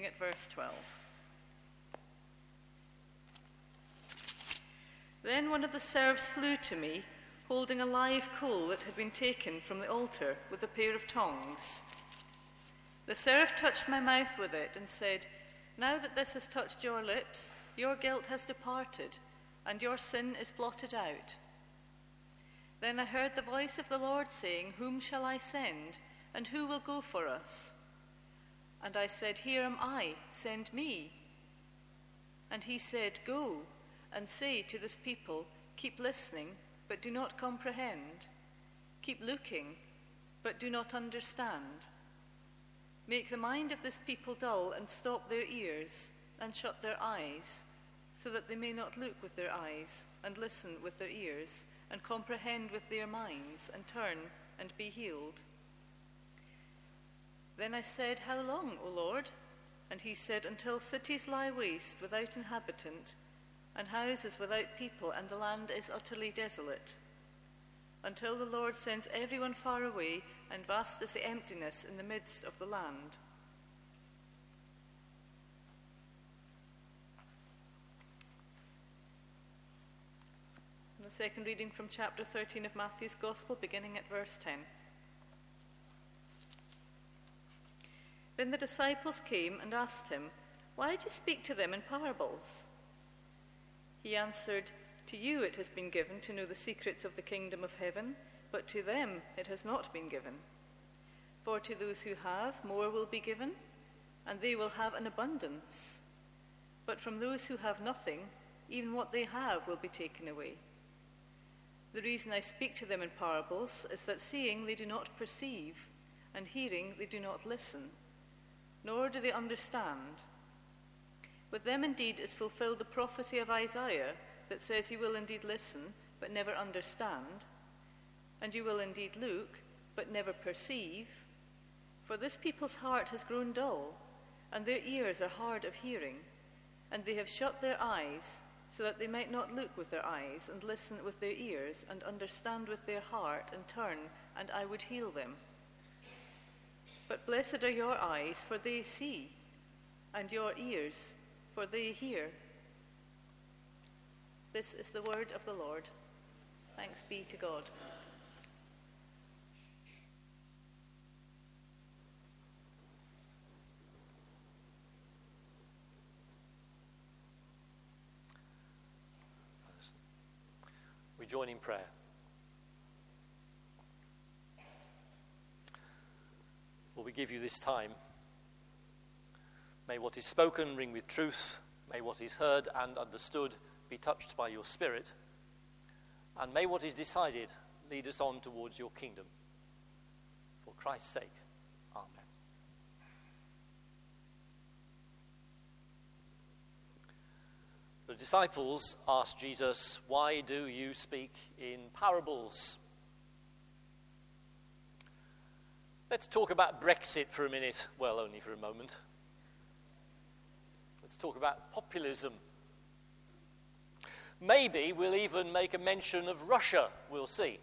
at verse 12. Then one of the serfs flew to me, holding a live coal that had been taken from the altar with a pair of tongs. The serf touched my mouth with it and said, "Now that this has touched your lips, your guilt has departed, and your sin is blotted out." Then I heard the voice of the Lord saying, "Whom shall I send, and who will go for us?" And I said, "Here am I, send me." And he said, "Go and say to this people, keep listening, but do not comprehend. Keep looking, but do not understand. Make the mind of this people dull and stop their ears and shut their eyes, so that they may not look with their eyes and listen with their ears and comprehend with their minds and turn and be healed." Then I said, "How long, O Lord?" And he said, "Until cities lie waste without inhabitant, and houses without people, and the land is utterly desolate. Until the Lord sends everyone far away, and vast is the emptiness in the midst of the land." And the second reading from chapter 13 of Matthew's Gospel, beginning at verse 10. Then the disciples came and asked him, "Why do you speak to them in parables?" He answered, "To you it has been given to know the secrets of the kingdom of heaven, but to them it has not been given. For to those who have, more will be given, and they will have an abundance. But from those who have nothing, even what they have will be taken away. The reason I speak to them in parables is that seeing they do not perceive, and hearing they do not listen, nor do they understand. With them indeed is fulfilled the prophecy of Isaiah that says, you will indeed listen, but never understand, and you will indeed look, but never perceive. For this people's heart has grown dull, and their ears are hard of hearing, and they have shut their eyes, so that they might not look with their eyes, and listen with their ears, and understand with their heart, and turn, and I would heal them. But blessed are your eyes, for they see, and your ears, for they hear." This is the word of the Lord. Thanks be to God. We join in prayer. Lord, we give you this time. May what is spoken ring with truth. May what is heard and understood be touched by your Spirit. And may what is decided lead us on towards your kingdom. For Christ's sake, amen. The disciples asked Jesus, "Why do you speak in parables?" Let's talk about Brexit for a minute. Well, only for a moment. Let's talk about populism. Maybe we'll even make a mention of Russia. We'll see.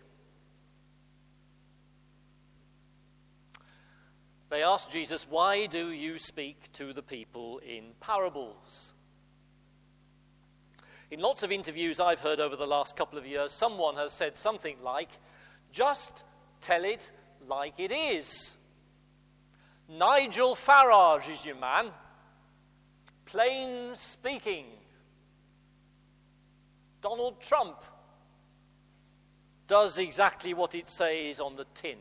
They asked Jesus, "Why do you speak to the people in parables?" In lots of interviews I've heard over the last couple of years, someone has said something like, "Just tell it like it is. Nigel Farage is your man. Plain speaking. Donald Trump does exactly what it says on the tin.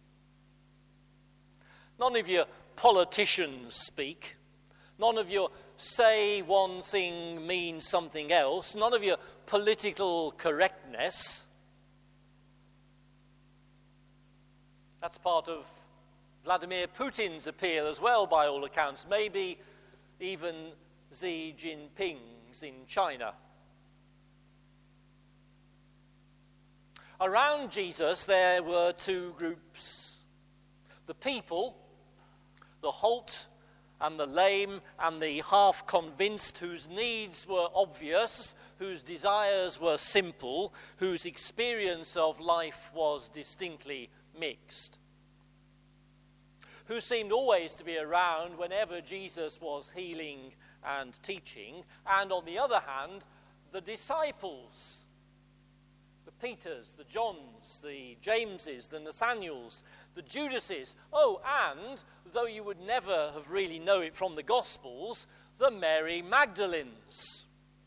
None of your politicians speak. None of your say one thing means something else. None of your political correctness." That's part of Vladimir Putin's appeal as well, by all accounts. Maybe even Xi Jinping's in China. Around Jesus, there were two groups. The people, the halt and the lame and the half-convinced, whose needs were obvious, whose desires were simple, whose experience of life was distinctly mixed, who seemed always to be around whenever Jesus was healing and teaching, and on the other hand, the disciples, the Peters, the Johns, the Jameses, the Nathaniels, the Judases, and, though you would never have really known it from the Gospels, the Mary Magdalenes.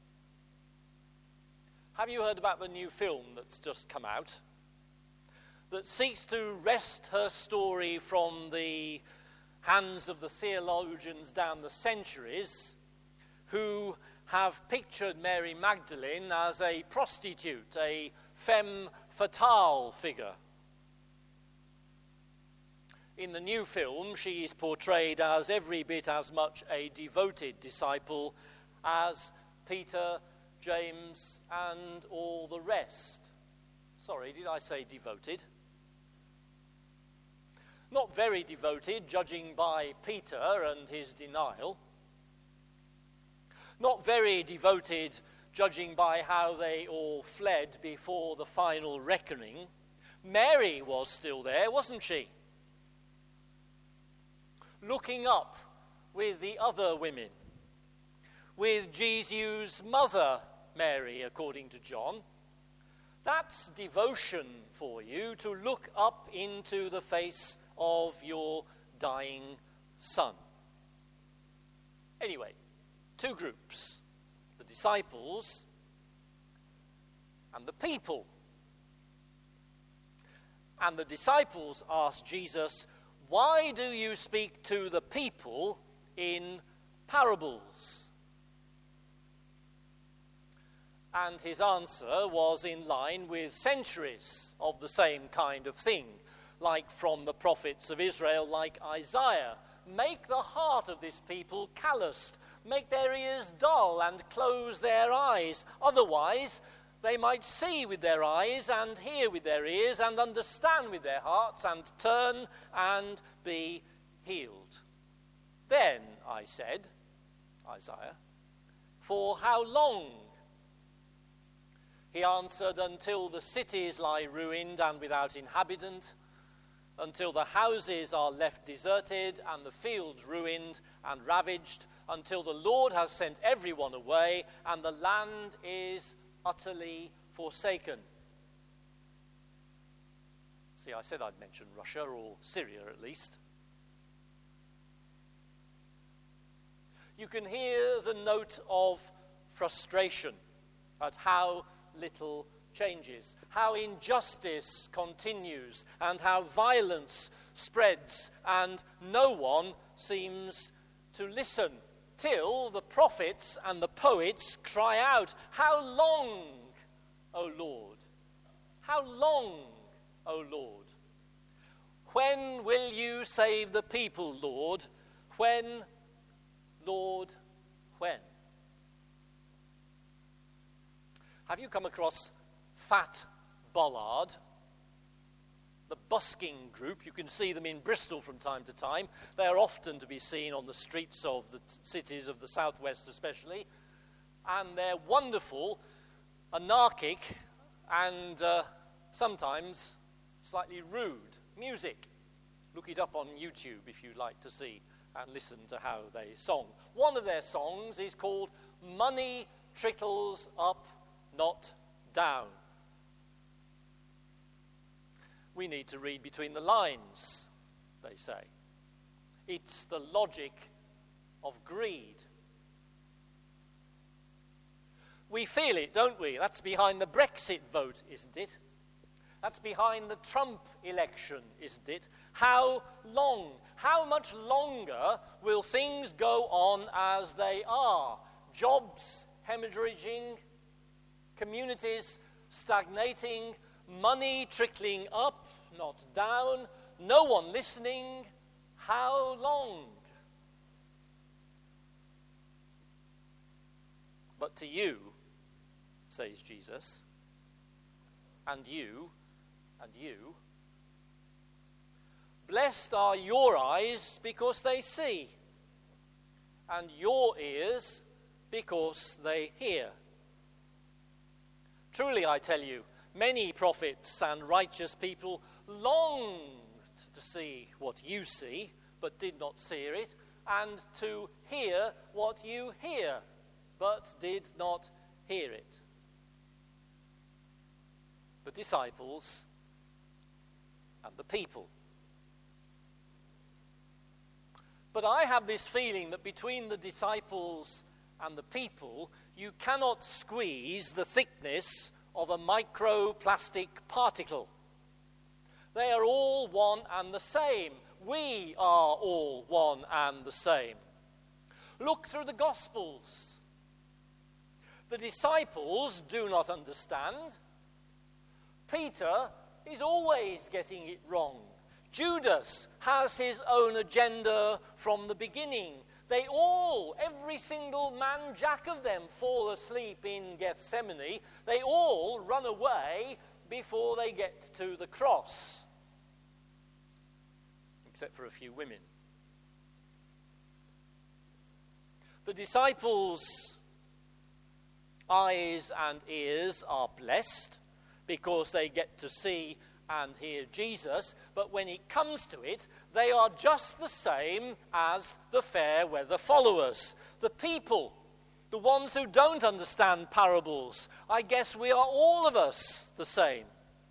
Have you heard about the new film that's just come out that seeks to wrest her story from the hands of the theologians down the centuries who have pictured Mary Magdalene as a prostitute, a femme fatale figure? In the new film, she is portrayed as every bit as much a devoted disciple as Peter, James, and all the rest. Sorry, did I say devoted? Not very devoted, judging by Peter and his denial. Not very devoted, judging by how they all fled before the final reckoning. Mary was still there, wasn't she? Looking up with the other women, with Jesus' mother, Mary, according to John. That's devotion for you, to look up into the face of your dying son. Anyway, two groups, the disciples and the people. And the disciples asked Jesus, "Why do you speak to the people in parables?" And his answer was in line with centuries of the same kind of thing, like from the prophets of Israel, like Isaiah. "Make the heart of this people calloused, make their ears dull and close their eyes. Otherwise, they might see with their eyes and hear with their ears and understand with their hearts and turn and be healed." Then I said, Isaiah, "For how long?" He answered, "Until the cities lie ruined and without inhabitant, until the houses are left deserted and the fields ruined and ravaged, until the Lord has sent everyone away and the land is utterly forsaken." See, I said I'd mention Russia, or Syria at least. You can hear the note of frustration at how little changes, how injustice continues, and how violence spreads, and no one seems to listen, till the prophets and the poets cry out, "How long, O Lord? How long, O Lord? When will you save the people, Lord? When, Lord, when?" Have you come across Fat Bollard? The busking group. You can see them in Bristol from time to time. They are often to be seen on the streets of the cities of the southwest especially. And they're wonderful, anarchic, and sometimes slightly rude music. Look it up on YouTube if you'd like to see and listen to how they song. One of their songs is called "Money Trickles Up, Not Down." We need to read between the lines, they say. It's the logic of greed. We feel it, don't we? That's behind the Brexit vote, isn't it? That's behind the Trump election, isn't it? How long, how much longer will things go on as they are? Jobs hemorrhaging, communities stagnating, money trickling up, not down, no one listening. How long? But to you, says Jesus, and you, blessed are your eyes because they see, and your ears because they hear. Truly, I tell you, many prophets and righteous people longed to see what you see, but did not see it, and to hear what you hear, but did not hear it. The disciples and the people. But I have this feeling that between the disciples and the people, you cannot squeeze the thickness of a microplastic particle. They are all one and the same. We are all one and the same. Look through the Gospels. The disciples do not understand. Peter is always getting it wrong. Judas has his own agenda from the beginning. They all, every single man jack of them, fall asleep in Gethsemane. They all run away before they get to the cross. Except for a few women. The disciples' eyes and ears are blessed because they get to see and hear Jesus, but when it comes to it, they are just the same as the fair weather followers. The people, the ones who don't understand parables, I guess we are all of us the same.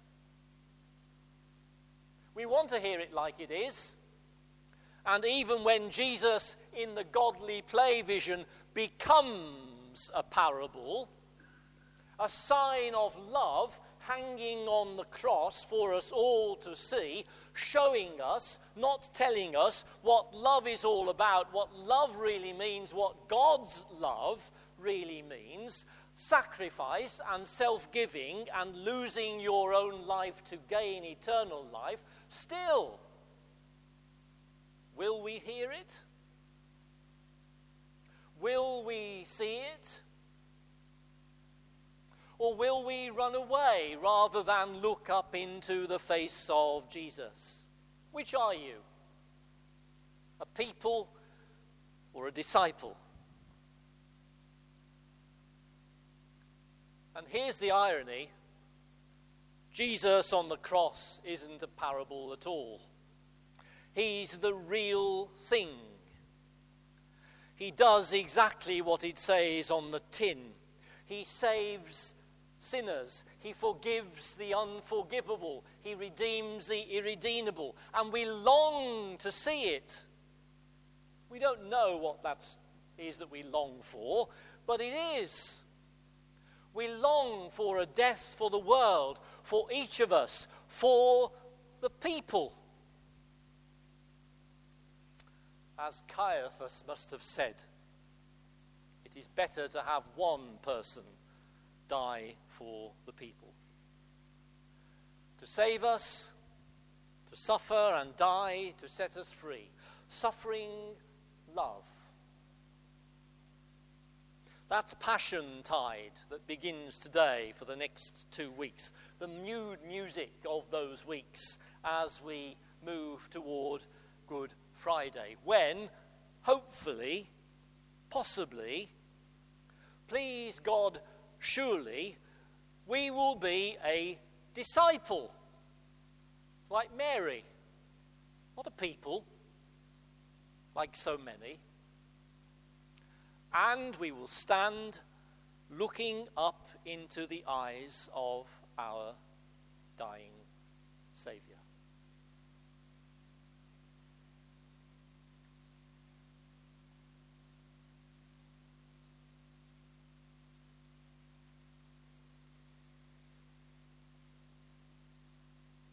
We want to hear it like it is. And even when Jesus, in the godly play vision, becomes a parable, a sign of love hanging on the cross for us all to see, showing us, not telling us what love is all about, what love really means, what God's love really means, sacrifice and self-giving and losing your own life to gain eternal life, still, will we hear it? Will we see it? Or will we run away rather than look up into the face of Jesus? Which are you? A people or a disciple? And here's the irony. Jesus on the cross isn't a parable at all. He's the real thing. He does exactly what it says on the tin. He saves sinners. He forgives the unforgivable. He redeems the irredeemable. And we long to see it. We don't know what that is that we long for, but it is. We long for a death for the world, for each of us, for the people. As Caiaphas must have said, it is better to have one person die for the people. To save us, to suffer and die, to set us free. Suffering love. That's Passion Tide that begins today for the next 2 weeks. The music of those weeks as we move toward Good Friday, when, hopefully, possibly, please God, surely, we will be a disciple, like Mary, not a people, like so many, and we will stand looking up into the eyes of our dying Saviour.